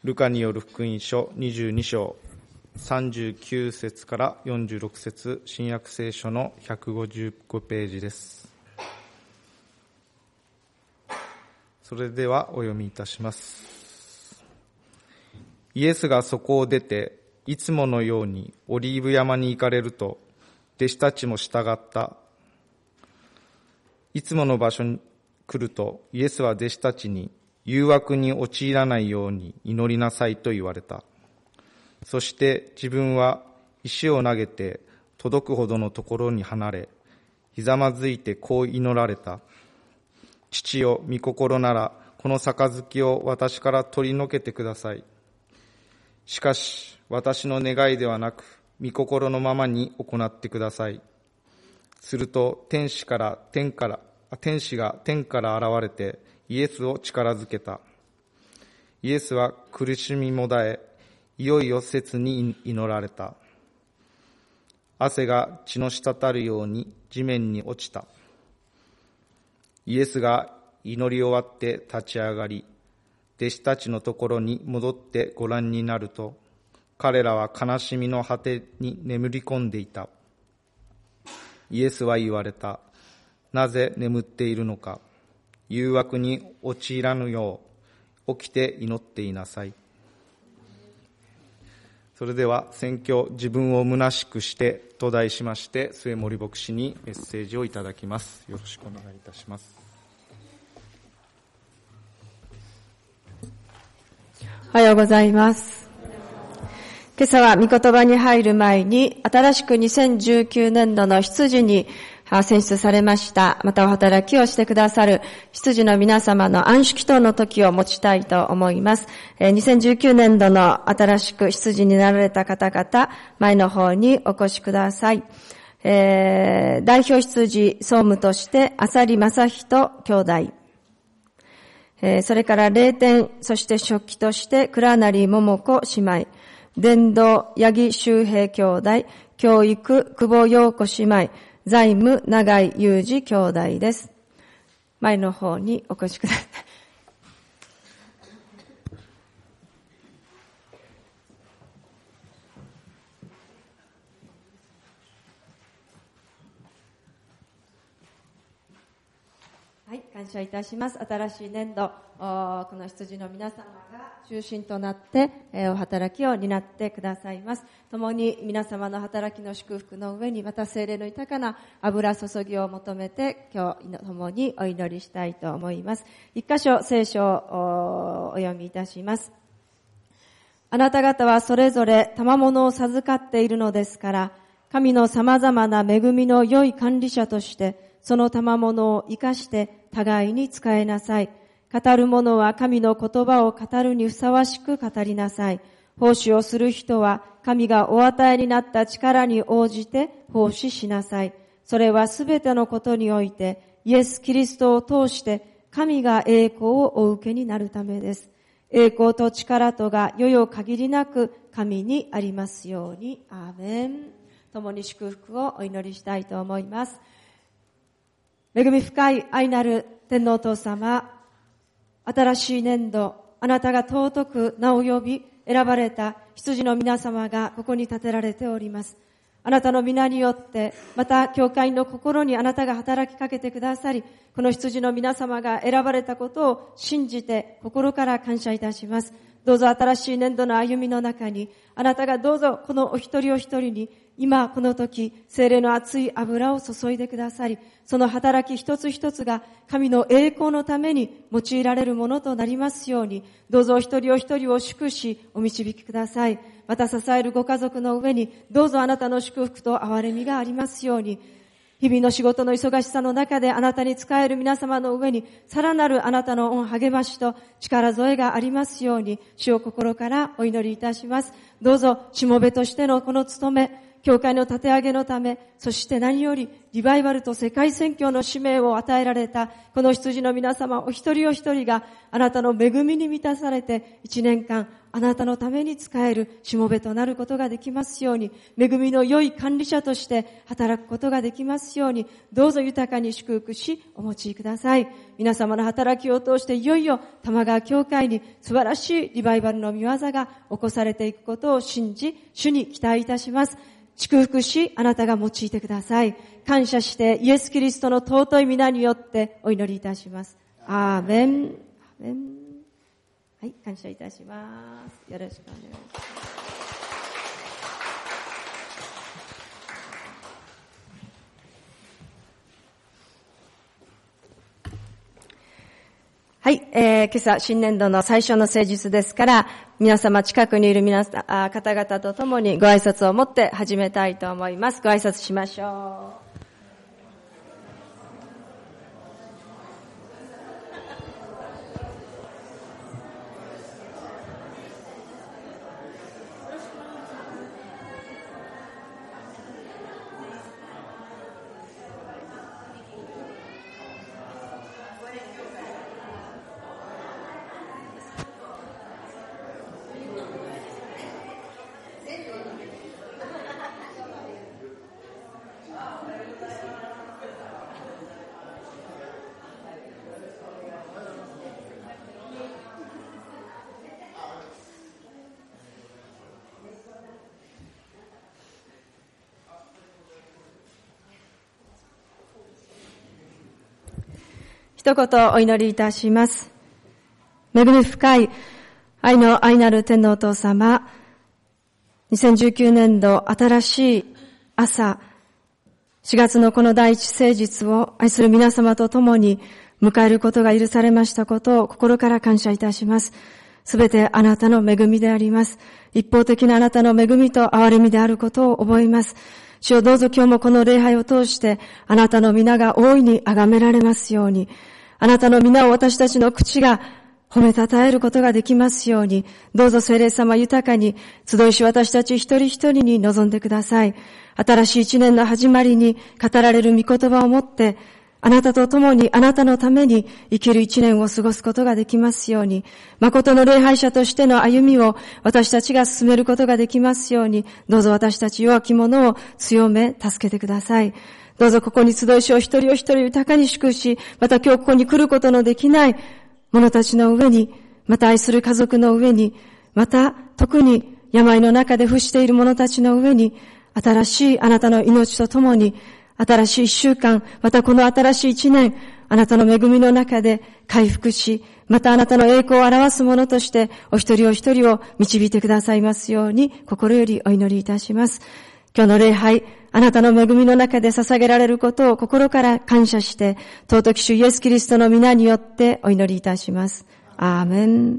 ルカによる福音書22章39節から46節、新約聖書の155ページです。それではお読みいたします。イエスがそこを出て、いつものようにオリーブ山に行かれると、弟子たちも従った。いつもの場所に来ると、イエスは弟子たちに、誘惑に陥らないように祈りなさいと言われた。そして自分は石を投げて届くほどのところに離れ、ひざまずいてこう祈られた。父よ、御心ならこの杯を私から取り除けてください。しかし私の願いではなく、御心のままに行ってください。すると天使が天から現れてイエスを力づけた。イエスは苦しみもだえ、いよいよ切に祈られた。汗が血の滴るように地面に落ちた。イエスが祈り終わって立ち上がり、弟子たちのところに戻ってご覧になると、彼らは悲しみの果てに眠り込んでいた。イエスは言われた。なぜ眠っているのか。誘惑に陥らぬよう起きて祈っていなさい。それでは宣教自分を虚しくしてと題しまして、末森牧師にメッセージをいただきます。よろしくお願いいたします。 おはようございます。今朝は御言葉に入る前に、新しく2019年度の執事に選出されました。またお働きをしてくださる執事の皆様の安祝祷の時を持ちたいと思います。2019年度の新しく執事になられた方々、前の方にお越しください。代表執事総務として浅利正人兄弟。それから霊典、そして食器として倉成桃子姉妹。伝道、八木周平兄弟。教育、久保陽子姉妹。財務、永井裕二兄弟です。前の方にお越しください。はい、感謝いたします。新しい年度、この執事の皆様が中心となって、お働きを担ってくださいます。共に皆様の働きの祝福の上に、また聖霊の豊かな油注ぎを求めて、今日共にお祈りしたいと思います。一箇所聖書をお読みいたします。あなた方はそれぞれ賜物を授かっているのですから、神の様々な恵みの良い管理者として、その賜物を生かして互いに使えなさい。語る者は神の言葉を語るにふさわしく語りなさい。奉仕をする人は神がお与えになった力に応じて奉仕しなさい。それはすべてのことにおいてイエス・キリストを通して神が栄光をお受けになるためです。栄光と力とがよよ限りなく神にありますように。アーメン。共に祝福をお祈りしたいと思います。恵み深い愛なる天皇父様、新しい年度、あなたが尊く名を呼び選ばれた執事の皆様がここに立てられております。あなたの皆によって、また教会の心にあなたが働きかけてくださり、この執事の皆様が選ばれたことを信じて心から感謝いたします。どうぞ新しい年度の歩みの中に、あなたがどうぞこのお一人お一人に、今この時、聖霊の熱い油を注いでくださり、その働き一つ一つが神の栄光のために用いられるものとなりますように、どうぞお一人お一人を祝し、お導きください。また支えるご家族の上に、どうぞあなたの祝福と憐れみがありますように、日々の仕事の忙しさの中であなたに仕える皆様の上に、さらなるあなたの御励ましと力添えがありますように、主を心からお祈りいたします。どうぞ、しもべとしてのこの務め、教会の立て上げのため、そして何よりリバイバルと世界宣教の使命を与えられたこの執事の皆様お一人お一人があなたの恵みに満たされて1年間あなたのために使えるしもべとなることができますように、恵みの良い管理者として働くことができますように、どうぞ豊かに祝福し、お持ちください。皆様の働きを通していよいよ玉川教会に素晴らしいリバイバルの御業が起こされていくことを信じ、主に期待いたします。祝福し、あなたが用いてください。感謝してイエス・キリストの尊い皆によってお祈りいたします。アーメン。アーメン。はい、感謝いたします。よろしくお願いします。はい、今朝新年度の最初の聖日ですから、皆様近くにいる方々と共にご挨拶を持って始めたいと思います。ご挨拶しましょう。一言お祈りいたします。恵み深い愛の愛なる天のお父様、2019年度新しい朝、4月のこの第一聖日を愛する皆様と共に迎えることが許されましたことを心から感謝いたします。すべてあなたの恵みであります。一方的なあなたの恵みと憐れみであることを覚えます。主よ、どうぞ今日もこの礼拝を通してあなたの皆が大いに崇められますように、あなたの皆を私たちの口が褒めたたえることができますように、どうぞ聖霊様豊かに集いし私たち一人一人に臨んでください。新しい一年の始まりに語られる御言葉をもって、あなたと共にあなたのために生きる一年を過ごすことができますように、誠の礼拝者としての歩みを私たちが進めることができますように、どうぞ私たち弱き者を強め助けてください。どうぞここに集いしを一人を一人豊かに祝し、また今日ここに来ることのできない者たちの上に、また愛する家族の上に、また特に病の中で伏している者たちの上に、新しいあなたの命とともに、新しい一週間、またこの新しい一年、あなたの恵みの中で回復し、またあなたの栄光を表すものとして、お一人お一人を導いてくださいますように、心よりお祈りいたします。今日の礼拝、あなたの恵みの中で捧げられることを心から感謝して、尊き主イエスキリストの皆によってお祈りいたします。アーメン。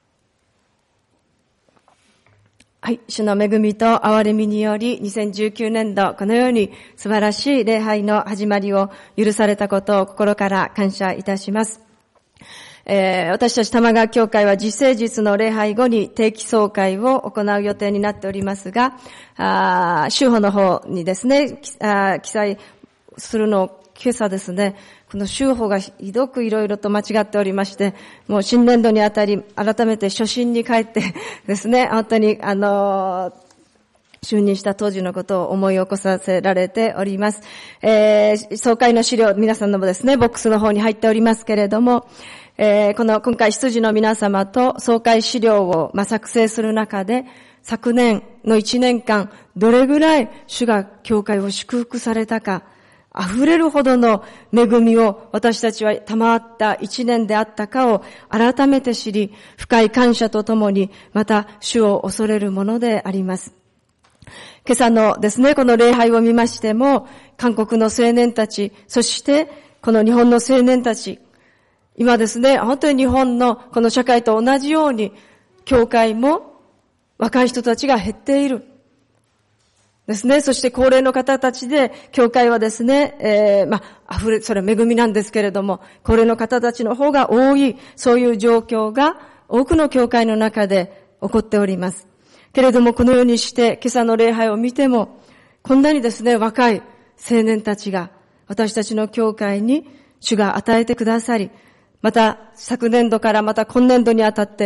はい、主の恵みと憐れみにより2019年度このように素晴らしい礼拝の始まりを許されたことを心から感謝いたします。私たち玉川教会は自聖日の礼拝後に定期総会を行う予定になっておりますが、週報の方にですね、記載するのを今朝ですね、この週報がひどくいろいろと間違っておりまして、もう新年度にあたり改めて初心に帰ってですね、本当に就任した当時のことを思い起こさせられております。総会の資料、皆さんのもですね、ボックスの方に入っておりますけれども、今回羊の皆様と総会資料を作成する中で、昨年の1年間、どれぐらい主が教会を祝福されたか、溢れるほどの恵みを私たちは賜った1年であったかを改めて知り、深い感謝とともに、また主を恐れるものであります。今朝のですね、この礼拝を見ましても、韓国の青年たち、そしてこの日本の青年たち、今ですね、本当に日本のこの社会と同じように、教会も若い人たちが減っている。ですね。そして高齢の方たちで、教会はですね、それは恵みなんですけれども、高齢の方たちの方が多い、そういう状況が多くの教会の中で起こっております。けれども、このようにして今朝の礼拝を見ても、こんなにですね、若い青年たちが私たちの教会に主が与えてくださり、また昨年度からまた今年度にあたって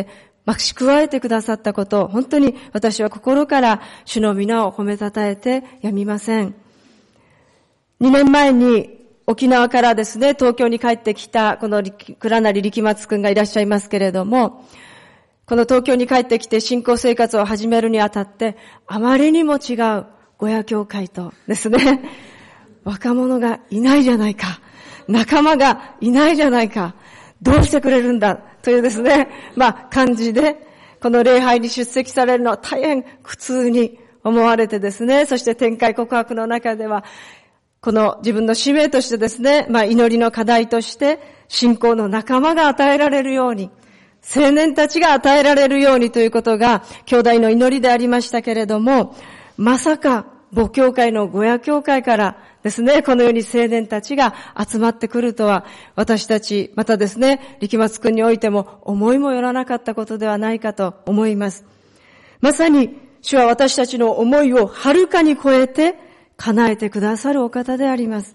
増し加えてくださったこと、本当に私は心から主の皆を褒めたたえてやみません。2年前に沖縄からですね、東京に帰ってきたこの倉成力松くんがいらっしゃいますけれども、この東京に帰ってきて信仰生活を始めるにあたって、あまりにも違うゴヤ教会とですね、若者がいないじゃないか、仲間がいないじゃないか、どうしてくれるんだというですね、感じで、この礼拝に出席されるのは大変苦痛に思われてですね、そして展開告白の中では、この自分の使命としてですね、祈りの課題として、信仰の仲間が与えられるように、青年たちが与えられるようにということが、兄弟の祈りでありましたけれども、まさか母教会のゴヤ教会からですね、このように青年たちが集まってくるとは、私たち、またですね、力松くんにおいても思いもよらなかったことではないかと思います。まさに、主は私たちの思いをはるかに超えて叶えてくださるお方であります。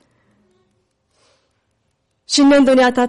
新年度にあたって、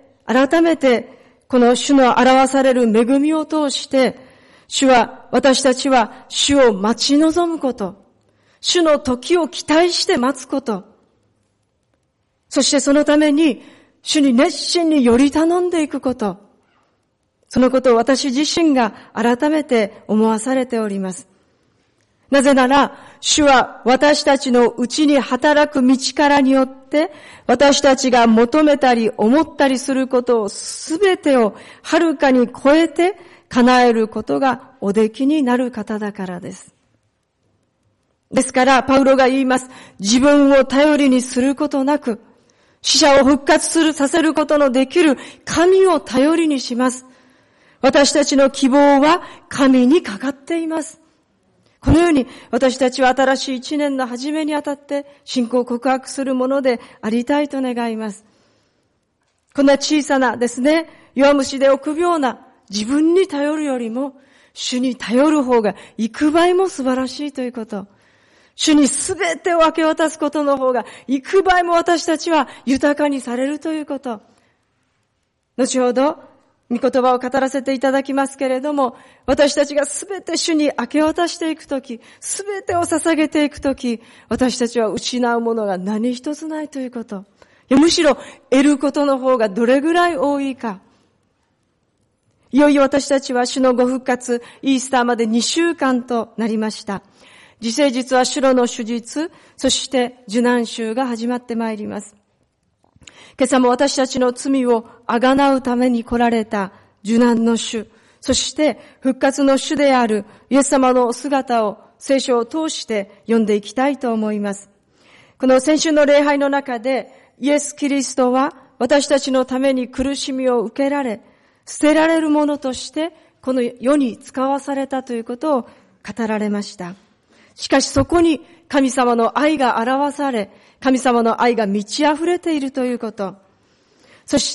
改めて、この主の表される恵みを通して、私たちは主を待ち望むこと、主の時を期待して待つこと、そしてそのために主に熱心により頼んでいくこと、そのことを私自身が改めて思わされております。なぜなら、主は私たちのうちに働く道からによって、私たちが求めたり思ったりすることをすべてをはるかに超えて叶えることがおできになる方だからです。ですから、パウロが言います。自分を頼りにすることなく、死者を復活させることのできる神を頼りにします。私たちの希望は神にかかっています。このように私たちは新しい一年の初めにあたって信仰を告白するものでありたいと願います。こんな小さなですね、弱虫で臆病な自分に頼るよりも主に頼る方が幾倍も素晴らしいということ。主にすべてを明け渡すことの方が幾倍も私たちは豊かにされるということ。後ほど御言葉を語らせていただきますけれども、私たちがすべて主に明け渡していくとき、すべてを捧げていくとき、私たちは失うものが何一つないということ。むしろ得ることの方がどれぐらい多いか。いよいよ私たちは主のご復活、イースターまで2週間となりました。自聖日は主路の主日、そして受難週が始まってまいります。今朝も私たちの罪をあがなうために来られた受難の主、そして復活の主であるイエス様のお姿を聖書を通して読んでいきたいと思います。この先週の礼拝の中でイエス・キリストは私たちのために苦しみを受けられ、捨てられるものとしてこの世に使わされたということを語られました。しかしそこに神様の愛が表され、神様の愛が満ち溢れているということ。そして、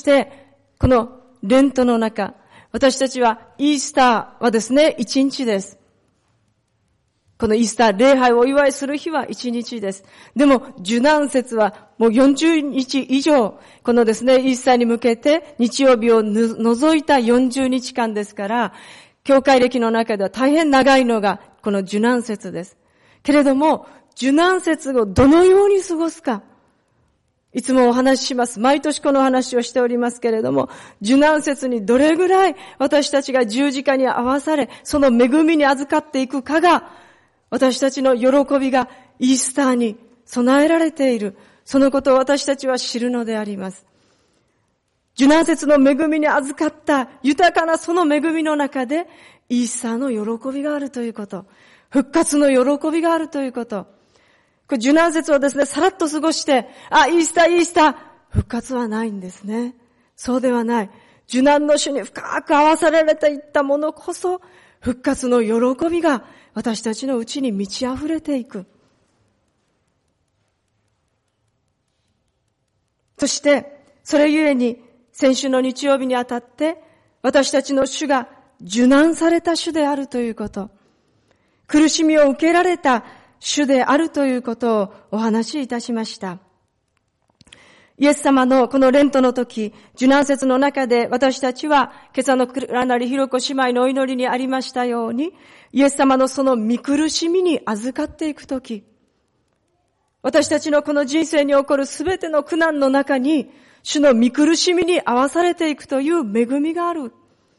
このレントの中、私たちはイースターはですね、1日です。このイースター礼拝をお祝いする日は1日です。でも、受難節はもう40日以上、このですね、イースターに向けて日曜日を除いた40日間ですから、教会歴の中では大変長いのがこの受難節です。けれども、受難節をどのように過ごすか。いつもお話しします。毎年この話をしておりますけれども、受難節にどれぐらい私たちが十字架に合わされ、その恵みに預かっていくかが、私たちの喜びがイースターに備えられている。そのことを私たちは知るのであります。受難節の恵みに預かった豊かなその恵みの中で、イースターの喜びがあるということ。復活の喜びがあるということ。受難節をですね、さらっと過ごして、イースター、復活はないんですね。そうではない。受難の主に深く合わされていったものこそ、復活の喜びが私たちのうちに満ち溢れていく。そして、それゆえに、先週の日曜日にあたって、私たちの主が受難された主であるということ。苦しみを受けられた主であるということをお話しいたしました。 イエス様のこのレントの時、受難節の中で私たちは今朝の倉成ひろ子姉妹のお祈りにありましたように、イエス様のその見苦しみに預かっていく時、私たちのこの人生に起こるすべての苦難の中に、主の見苦しみに合わされていくという恵みがある。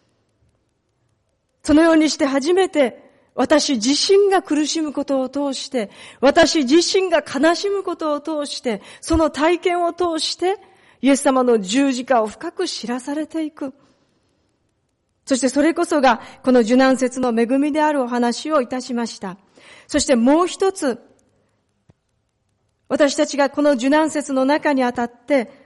そのようにして初めて、私自身が苦しむことを通して、私自身が悲しむことを通して、その体験を通して、イエス様の十字架を深く知らされていく。そしてそれこそが、この受難節の恵みであるお話をいたしました。そしてもう一つ、私たちがこの受難節の中にあたって、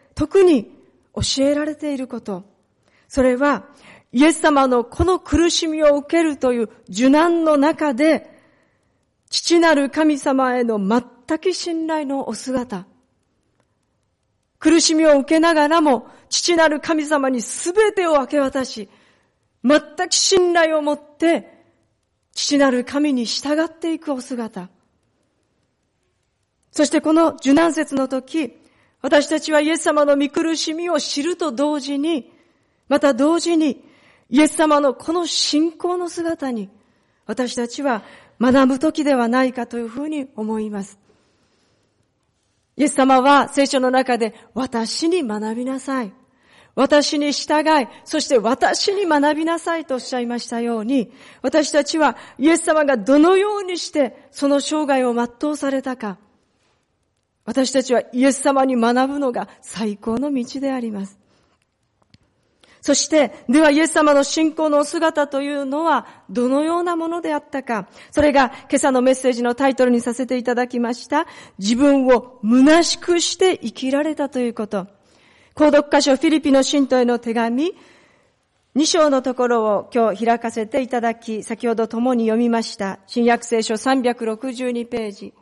特に教えられていること。それは、イエス様のこの苦しみを受けるという受難の中で、父なる神様への全く信頼のお姿。苦しみを受けながらも、父なる神様に全てを明け渡し、全く信頼を持って、父なる神に従っていくお姿。そしてこの受難節の時、私たちはイエス様の御苦しみを知ると同時に、また同時に、イエス様のこの信仰の姿に、私たちは学ぶ時ではないかというふうに思います。イエス様は聖書の中で、私に学びなさい。私に従い、そして私に学びなさいとおっしゃいましたように、私たちはイエス様がどのようにしてその生涯を全うされたか、私たちはイエス様に学ぶのが最高の道であります。そして、ではイエス様の信仰のお姿というのはどのようなものであったか。それが今朝のメッセージのタイトルにさせていただきました。自分を虚しくして生きられたということ。購読箇所フィリピの信徒への手紙、2章のところを今日開かせていただき、先ほど共に読みました。新約聖書362ページ。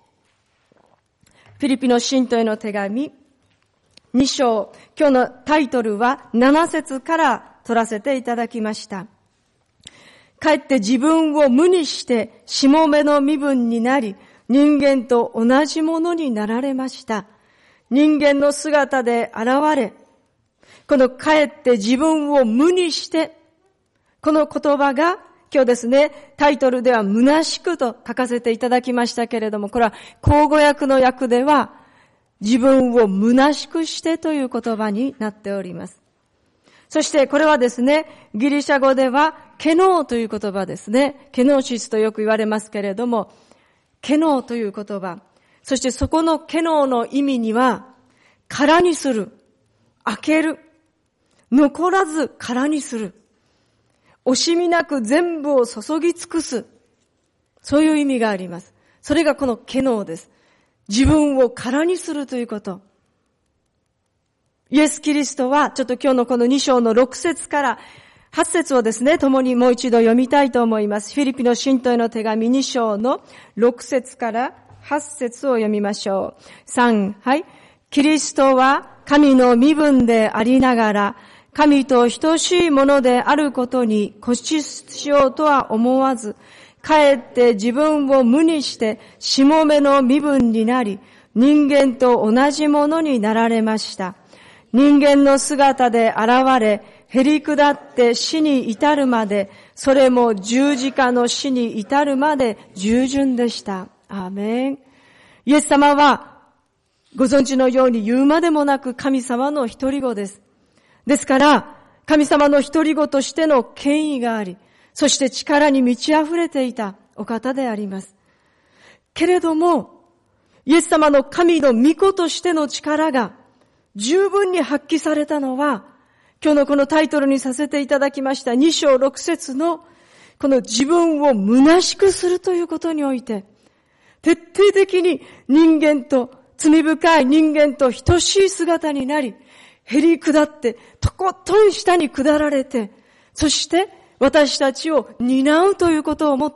フィリピの信徒への手紙、2章、今日のタイトルは7節から取らせていただきました。かえって自分を無にしてしもべの身分になり、人間と同じものになられました。人間の姿で現れ、このかえって自分を無にして、この言葉が今日ですね、タイトルでは虚しくと書かせていただきましたけれども、これは口語訳の訳では、自分を虚しくしてという言葉になっております。そしてこれはですね、ギリシャ語ではケノーという言葉ですね。ケノーシスとよく言われますけれども、ケノーという言葉。そしてそこのケノーの意味には、空にする、開ける、残らず空にする、惜しみなく全部を注ぎ尽くす。そういう意味があります。それがこのケノーです。自分を空にするということ。イエス・キリストは、ちょっと今日のこの2章の6節から8節をですね、共にもう一度読みたいと思います。フィリピの信徒への手紙2章の6節から8節を読みましょう。3、はい。キリストは神の身分でありながら、神と等しいものであることに固執しようとは思わず、かえって自分を無にしてしもべの身分になり、人間と同じものになられました。人間の姿で現れ、へり下って死に至るまで、それも十字架の死に至るまで従順でした。アーメン。イエス様はご存知のように言うまでもなく神様の一人子です。ですから、神様の一人子としての権威があり、そして力に満ち溢れていたお方であります。けれども、イエス様の神の御子としての力が十分に発揮されたのは、今日のこのタイトルにさせていただきました2章6節のこの自分を虚しくするということにおいて、徹底的に人間と、罪深い人間と等しい姿になり、へり下って、とことん下に下られて、そして私たちを担うということをもって、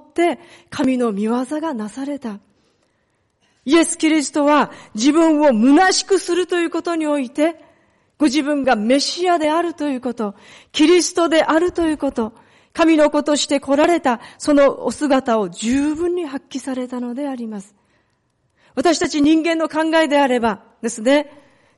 神の御業がなされた。イエス・キリストは自分を虚しくするということにおいて、ご自分がメシアであるということ、キリストであるということ、神の子として来られたそのお姿を十分に発揮されたのであります。私たち人間の考えであればですね、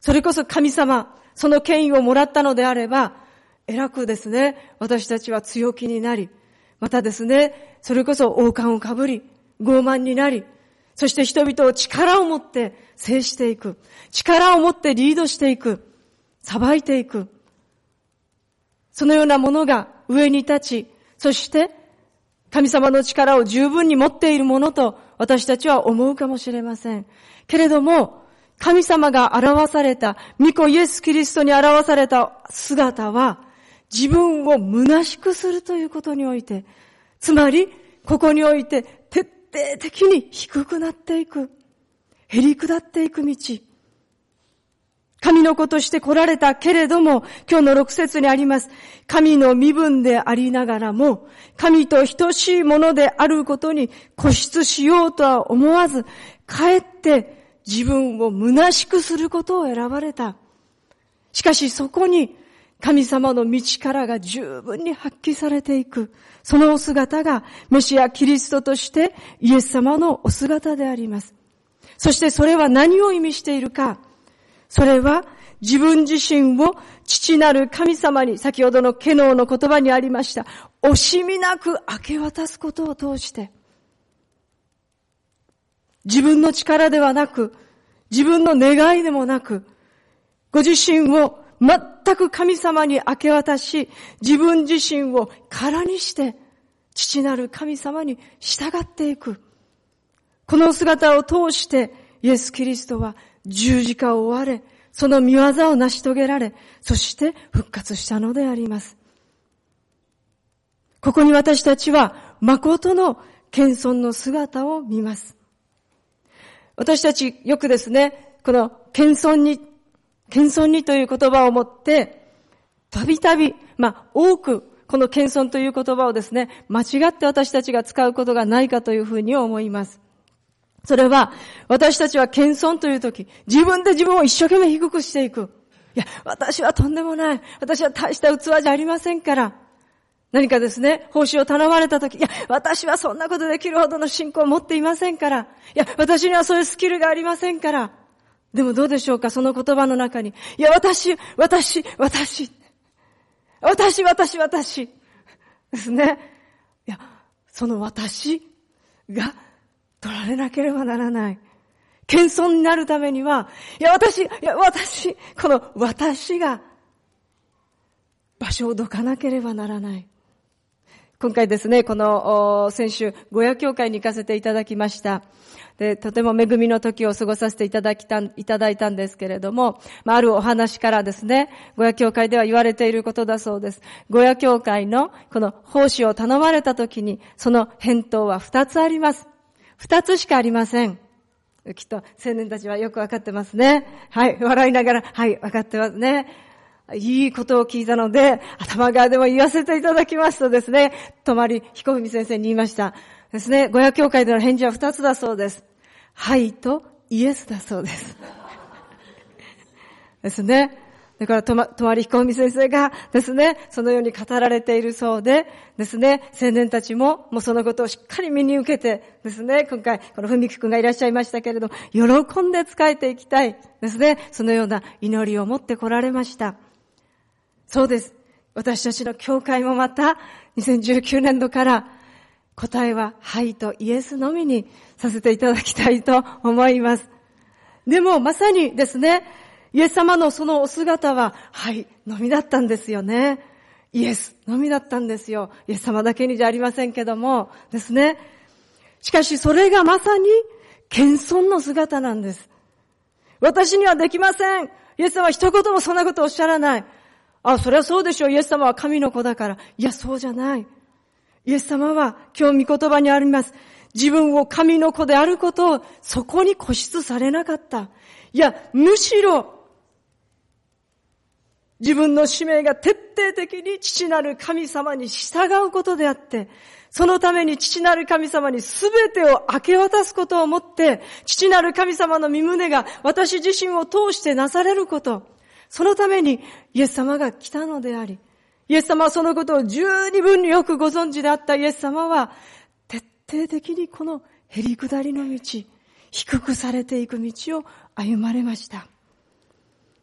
それこそ神様、その権威をもらったのであれば、偉くですね、私たちは強気になり、またですね、それこそ王冠をかぶり、傲慢になり、そして人々を力を持って制していく。力を持ってリードしていく。裁いていく。そのようなものが上に立ち、そして神様の力を十分に持っているものと私たちは思うかもしれません。けれども、神様が表された、御子イエス・キリストに表された姿は、自分を虚しくするということにおいて、つまり、ここにおいて徹底的に低くなっていく、へり下っていく道。神の子として来られたけれども、今日の6節にあります。神の身分でありながらも、神と等しいものであることに固執しようとは思わず、かえって自分を虚しくすることを選ばれた。しかしそこに神様の道からが十分に発揮されていく。そのお姿がメシアキリストとしてイエス様のお姿であります。そしてそれは何を意味しているか。それは自分自身を父なる神様に、先ほどのケノーの言葉にありました、惜しみなく明け渡すことを通して、自分の力ではなく、自分の願いでもなく、ご自身を全く神様に明け渡し、自分自身を空にして、父なる神様に従っていく。この姿を通して、イエス・キリストは十字架を追われ、その御業を成し遂げられ、そして復活したのであります。ここに私たちは、誠の謙遜の姿を見ます。私たちよくですね、この謙遜にという言葉を持って、たびたび、多く、この謙遜という言葉をですね、間違って私たちが使うことがないかというふうに思います。それは、私たちは謙遜というとき、自分で自分を一生懸命低くしていく。いや、私はとんでもない。私は大した器じゃありませんから。何かですね、奉仕を頼まれたとき、いや、私はそんなことできるほどの信仰を持っていませんから。いや、私にはそういうスキルがありませんから。でもどうでしょうか、その言葉の中に。いや、私ですね。いや、その私が取られなければならない。謙遜になるためには、この私が場所をどかなければならない。今回ですね、この先週、ゴヤ教会に行かせていただきました。で、とても恵みの時を過ごさせていただいたんですけれども、あるお話からですね、ゴヤ教会では言われていることだそうです。ゴヤ教会のこの奉仕を頼まれた時に、その返答は2つあります。2つしかありません。きっと青年たちはよくわかってますね。はい、笑いながら、はい、わかってますね。いいことを聞いたので、頭側でも言わせていただきますとですね、彦文先生に言いましたですね、ゴヤ教会での返事は2つだそうです。はいとイエスだそうです。ですね。だから彦文先生がですね、そのように語られているそうでですね、青年たちもそのことをしっかり身に受けてですね、今回この文樹くんがいらっしゃいましたけれど、喜んで仕えていきたいですね、そのような祈りを持って来られました。そうです。私たちの教会もまた2019年度から答えははいとイエスのみにさせていただきたいと思います。でもまさにですね、イエス様のそのお姿ははいのみだったんですよね。イエスのみだったんですよ。イエス様だけにじゃありませんけどもですね。しかしそれがまさに謙遜の姿なんです。私にはできません。イエス様は一言もそんなことをおっしゃらない。それはそうでしょう。イエス様は神の子だから。いや、そうじゃない。イエス様は今日御言葉にあります。自分を神の子であることをそこに固執されなかった。いや、むしろ自分の使命が徹底的に父なる神様に従うことであって、そのために父なる神様にすべてを明け渡すことをもって、父なる神様の御胸が私自身を通してなされること、そのためにイエス様が来たのであり、イエス様はそのことを十二分によくご存知であったイエス様は、徹底的にこのへりくだりの道、低くされていく道を歩まれました。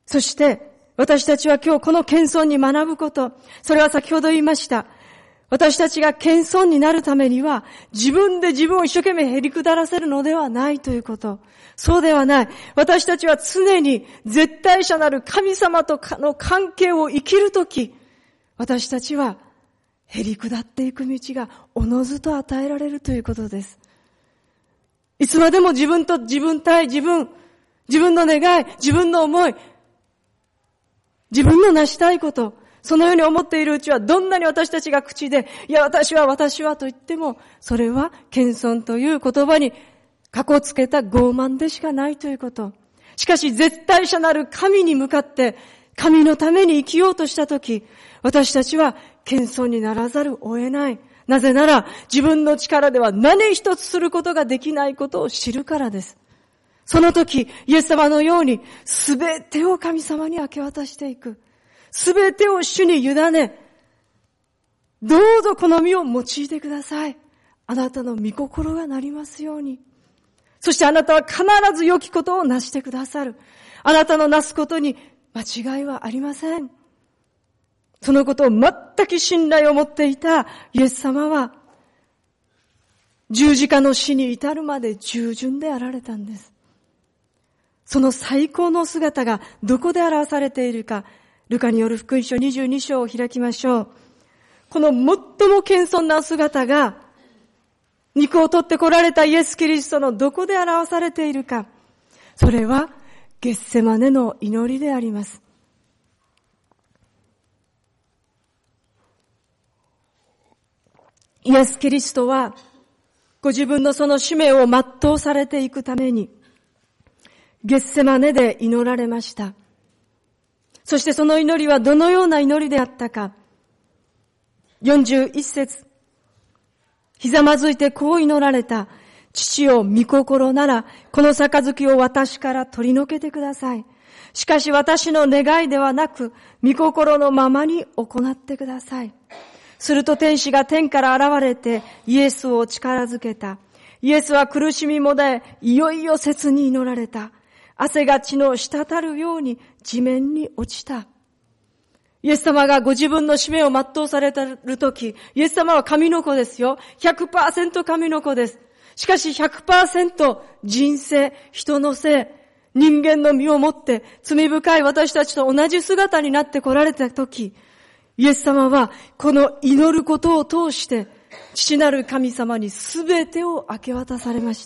そして私たちは今日この謙遜に学ぶこと、それは先ほど言いました。私たちが謙遜になるためには自分で自分を一生懸命へりくだらせるのではないということ。そうではない。私たちは常に絶対者なる神様との関係を生きるとき、私たちはへりくだっていく道がおのずと与えられるということです。いつまでも自分と自分対自分の願い、自分の思い、自分の成したいこと、そのように思っているうちはどんなに私たちが口で、いや私はと言っても、それは謙遜という言葉にかこつけた傲慢でしかないということ。しかし絶対者なる神に向かって神のために生きようとしたとき、私たちは謙遜にならざるを得ない。なぜなら自分の力では何一つすることができないことを知るからです。その時、イエス様のようにすべてを神様に明け渡していく。すべてを主に委ね、どうぞこの身を用いてください。あなたの御心がなりますように。そしてあなたは必ず良きことをなしてくださる。あなたのなすことに間違いはありません。そのことを全く信頼を持っていたイエス様は、十字架の死に至るまで従順であられたんです。その最高の姿がどこで表されているか、ルカによる福音書22章を開きましょう。この最も謙遜な姿が、肉を取って来られたイエス・キリストのどこで表されているか、それはゲッセマネの祈りであります。イエス・キリストはご自分のその使命を全うされていくためにゲッセマネで祈られました。そしてその祈りはどのような祈りであったか。41節、ひざまずいてこう祈られた。父よ、御心ならこの杯を私から取り除けてください。しかし私の願いではなく御心のままに行ってください。すると天使が天から現れてイエスを力づけた。イエスは苦しみもだえ、いよいよ切に祈られた。汗が血の滴るように地面に落ちた。イエス様がご自分の使命を全うされているとき、イエス様は神の子ですよ。100% 神の子です。しかし 100% 人生、人の性、人間の身をもって罪深い私たちと同じ姿になって来られたとき、イエス様はこの祈ることを通して父なる神様にすべてを明け渡されました。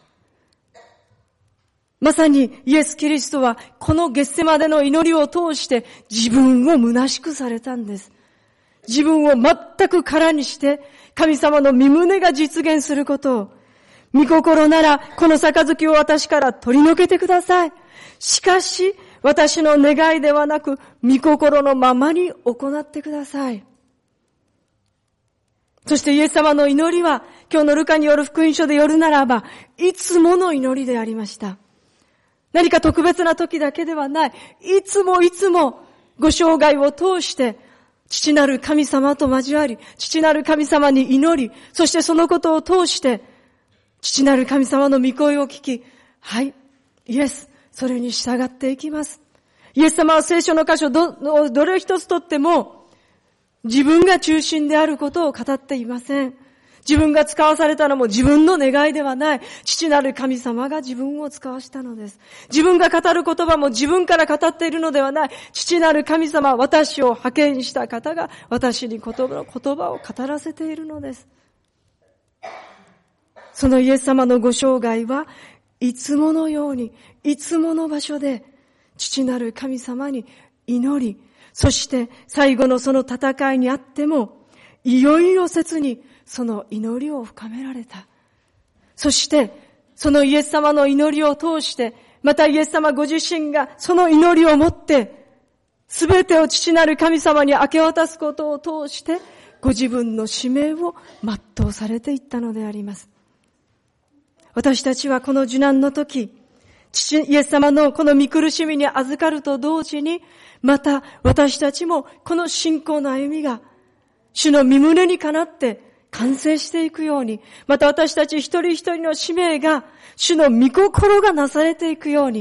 まさにイエス・キリストはこのゲッセマネの祈りを通して自分を虚しくされたんです。自分を全く空にして神様の御胸が実現することを、御心ならこの杯を私から取り除けてください。しかし私の願いではなく御心のままに行ってください。そしてイエス様の祈りは今日のルカによる福音書でよるならばいつもの祈りでありました。何か特別な時だけではない。いつもご生涯を通して父なる神様と交わり、父なる神様に祈り、そしてそのことを通して父なる神様の御声を聞き、はい、イエス、それに従っていきます。イエス様は聖書の箇所どれ一つとっても自分が中心であることを語っていません。自分が使わされたのも自分の願いではない。父なる神様が自分を使わしたのです。自分が語る言葉も自分から語っているのではない。父なる神様、私を派遣した方が私に言葉を語らせているのです。そのイエス様のご生涯はいつものように、いつもの場所で父なる神様に祈り、そして最後のその戦いにあっても、いよいよ切にその祈りを深められた。そしてそのイエス様の祈りを通して、またイエス様ご自身がその祈りをもってすべてを父なる神様に明け渡すことを通してご自分の使命を全うされていったのであります。私たちはこの受難の時、父イエス様のこの御苦しみに預かると同時に、また私たちもこの信仰の歩みが主の御胸にかなって完成していくように、また私たち一人一人の使命が主の御心がなされていくように、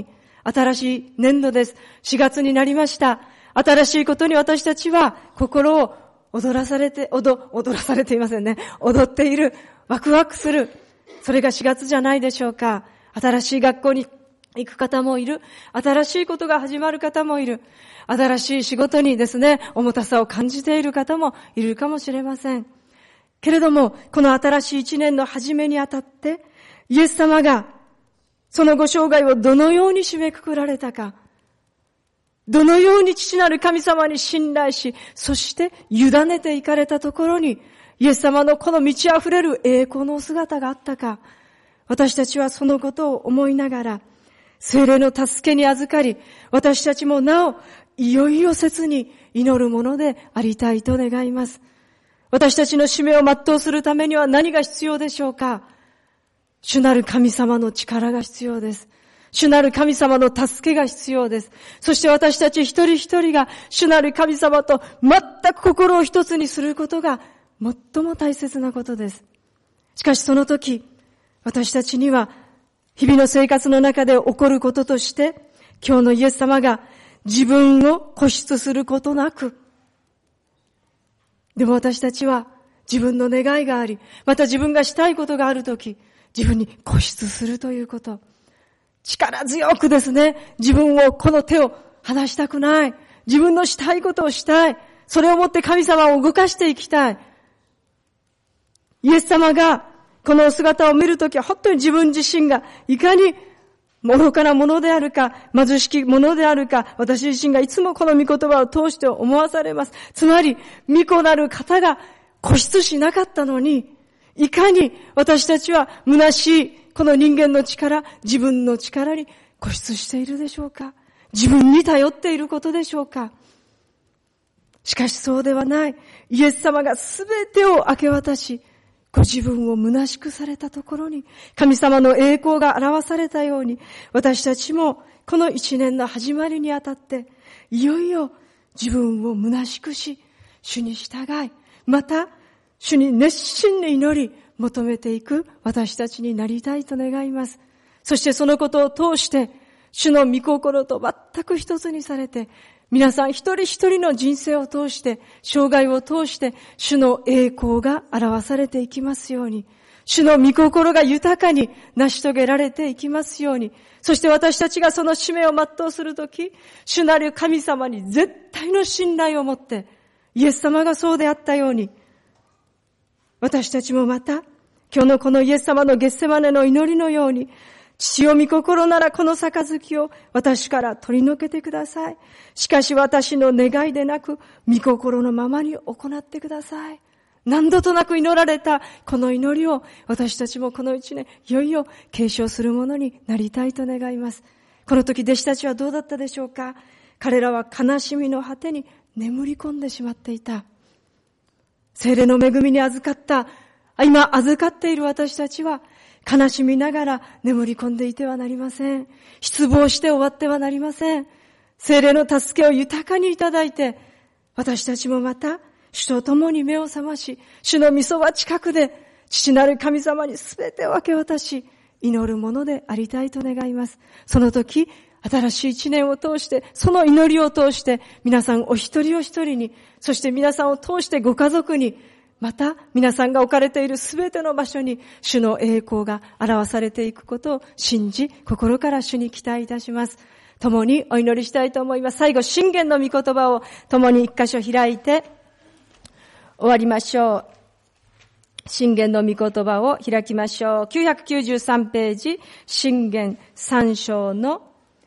新しい年度です。4月になりました。新しいことに私たちは心を踊らされていませんね。踊っている。ワクワクする。それが4月じゃないでしょうか。新しい学校に行く方もいる。新しいことが始まる方もいる。新しい仕事にですね、重たさを感じている方もいるかもしれません。けれども、この新しい一年の始めにあたって、イエス様がそのご生涯をどのように締めくくられたか、どのように父なる神様に信頼し、そして委ねていかれたところに、イエス様のこの満ち溢れる栄光のお姿があったか、私たちはそのことを思いながら、聖霊の助けに預かり、私たちもなお、いよいよ切に祈るものでありたいと願います。私たちの使命を全うするためには何が必要でしょうか？主なる神様の力が必要です。主なる神様の助けが必要です。そして私たち一人一人が主なる神様と全く心を一つにすることが最も大切なことです。しかしその時、私たちには日々の生活の中で起こることとして、今日のイエス様が自分を固執することなく、でも私たちは自分の願いがあり、また自分がしたいことがあるとき、自分に固執するということ。力強くですね、自分をこの手を離したくない。自分のしたいことをしたい。それをもって神様を動かしていきたい。イエス様がこのお姿を見るときは本当に自分自身がいかに愚かなものであるか、貧しきものであるか、私自身がいつもこの御言葉を通して思わされます。つまり、御子なる方が固執しなかったのに、いかに私たちは虚しいこの人間の力、自分の力に固執しているでしょうか？自分に頼っていることでしょうか？しかしそうではない。イエス様がすべてを明け渡し、ご自分を虚しくされたところに、神様の栄光が表されたように、私たちもこの一年の始まりにあたって、いよいよ自分を虚しくし、主に従い、また主に熱心に祈り、求めていく私たちになりたいと願います。そしてそのことを通して、主の御心と全く一つにされて、皆さん一人一人の人生を通して、生涯を通して、主の栄光が表されていきますように、主の御心が豊かに成し遂げられていきますように、そして私たちがその使命を全うするとき、主なる神様に絶対の信頼を持って、イエス様がそうであったように、私たちもまた、今日のこのイエス様のゲッセマネの祈りのように、父よ御心ならこの杯を私から取り除けてください。しかし私の願いでなく、御心のままに行ってください。何度となく祈られたこの祈りを私たちもこの一年、いよいよ継承するものになりたいと願います。この時弟子たちはどうだったでしょうか？彼らは悲しみの果てに眠り込んでしまっていた。聖霊の恵みに預かった、今預かっている私たちは、悲しみながら眠り込んでいてはなりません。失望して終わってはなりません。聖霊の助けを豊かにいただいて、私たちもまた、主と共に目を覚まし、主の御そば近くで、父なる神様にすべてを明け渡し、祈るものでありたいと願います。その時、新しい一年を通して、その祈りを通して、皆さんお一人お一人に、そして皆さんを通してご家族に、また皆さんが置かれているすべての場所に主の栄光が表されていくことを信じ、心から主に期待いたします。共にお祈りしたいと思います。最後、箴言の御言葉を共に一箇所開いて終わりましょう。箴言の御言葉を開きましょう。993ページ、箴言3章の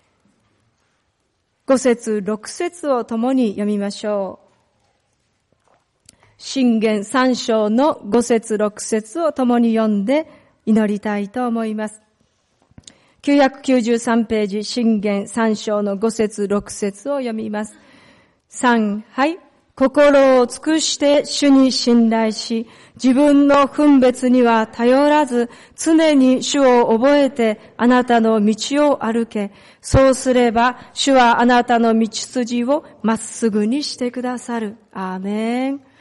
5節6節を共に読みましょう。箴言3章の5節6節を共に読んで祈りたいと思います。993ページ、箴言3章の5節6節を読みます。3、はい。心を尽くして主に信頼し、自分の分別には頼らず、常に主を覚えてあなたの道を歩け。そうすれば、主はあなたの道筋をまっすぐにしてくださる。アーメン。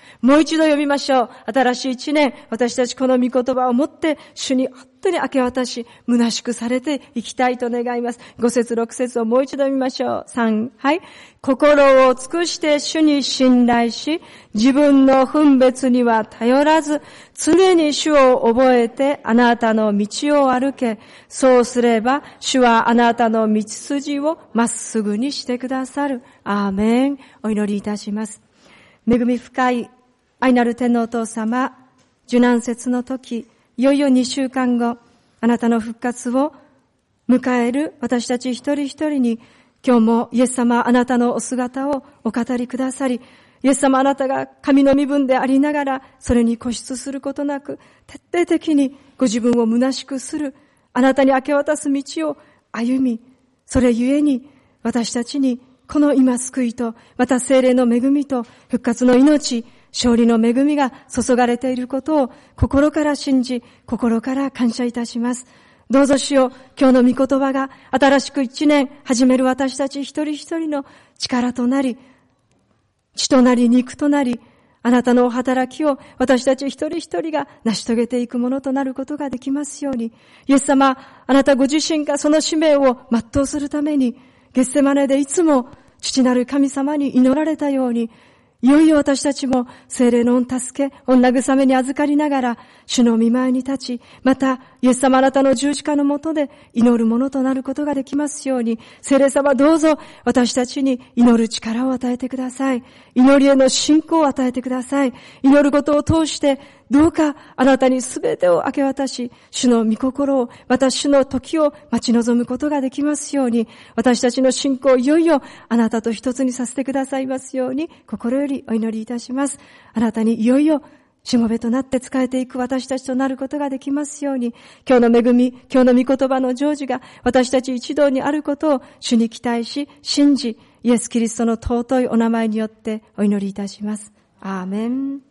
もう一度読みましょう。新しい一年、私たちこの御言葉を持って、主に本当に明け渡し、虚しくされていきたいと願います。5節6節をもう一度読みましょう。3、はい。心を尽くして主に信頼し、自分の分別には頼らず、常に主を覚えてあなたの道を歩け。そうすれば、主はあなたの道筋をまっすぐにしてくださる。アーメン。お祈りいたします。恵み深い愛なる天のお父様、受難節の時、いよいよ2週間後、あなたの復活を迎える私たち一人一人に、今日もイエス様あなたのお姿をお語りくださり、イエス様あなたが神の身分でありながら、それに固執することなく、徹底的にご自分を虚しくする、あなたに明け渡す道を歩み、それゆえに私たちにこの今救いと、また聖霊の恵みと復活の命、勝利の恵みが注がれていることを心から信じ、心から感謝いたします。どうぞ主よ、今日の御言葉が新しく一年始める私たち一人一人の力となり、血となり肉となり、あなたのお働きを私たち一人一人が成し遂げていくものとなることができますように。イエス様、あなたご自身がその使命を全うするために、ゲッセマネでいつも父なる神様に祈られたように、いよいよ私たちも聖霊の御助け、御慰めに預かりながら、主の御前に立ち、また、イエス様あなたの十字架の下で祈るものとなることができますように、聖霊様どうぞ私たちに祈る力を与えてください。祈りへの信仰を与えてください。祈ることを通して、どうかあなたにすべてを明け渡し、主の御心を、また主の時を待ち望むことができますように、私たちの信仰をいよいよあなたと一つにさせてくださいますように、心よりお祈りいたします。あなたにいよいよしもべとなって仕えていく私たちとなることができますように、今日の恵み、今日の御言葉の成就が私たち一同にあることを主に期待し、信じ、イエス・キリストの尊いお名前によってお祈りいたします。アーメン。